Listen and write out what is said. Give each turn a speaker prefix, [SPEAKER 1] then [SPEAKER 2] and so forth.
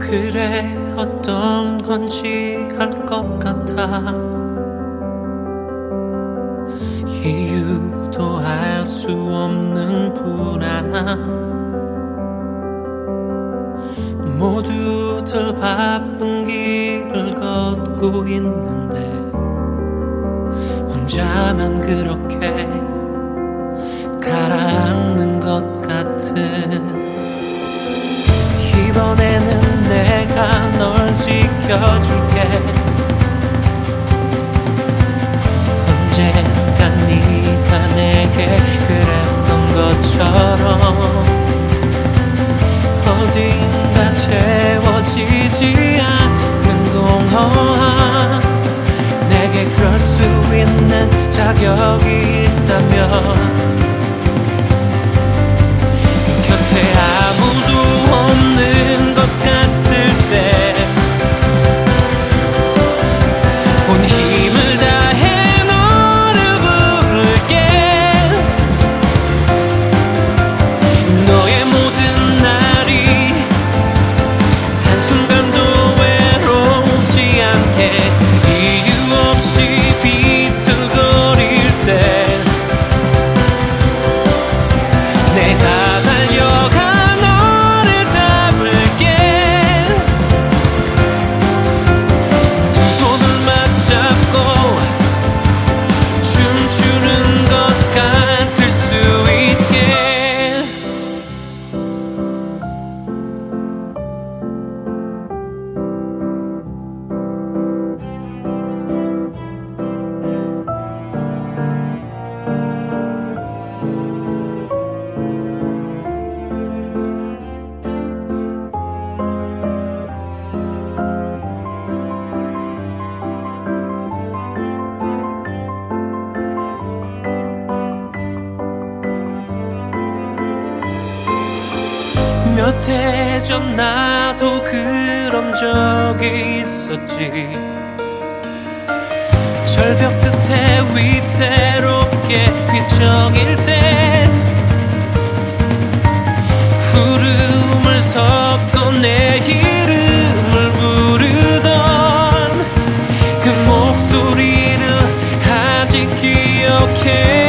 [SPEAKER 1] 그래 어떤 건지 알 것 같아. 이유도 알 수 없는 불안함. 모두들 바쁜 길을 걷고 있는데 혼자만 그렇게 가라앉는 것 같은. 이번에는 내가 널 지켜줄게. 언젠가 네가 내게 그랬던 것처럼 어딘가 채워지지 않는 공허함. 내게 그럴 수 있는 자격이 있다면 곁에 아무도 없는 것 같을 때 온 힘을 다해 너를 부를게. 너의 모든 날이 한순간도 외롭지 않게 이유 없이 비틀거릴 때 내가 달려가 너를 잡을게. 두 손을 맞잡고 춤추는 것 같을 수 있게. 몇 해 전 나도 그런 적이 있었지. 절벽 끝에 위태롭게 휘청일 때 구름을 섞어 내 이름을 부르던 그 목소리를 아직 기억해.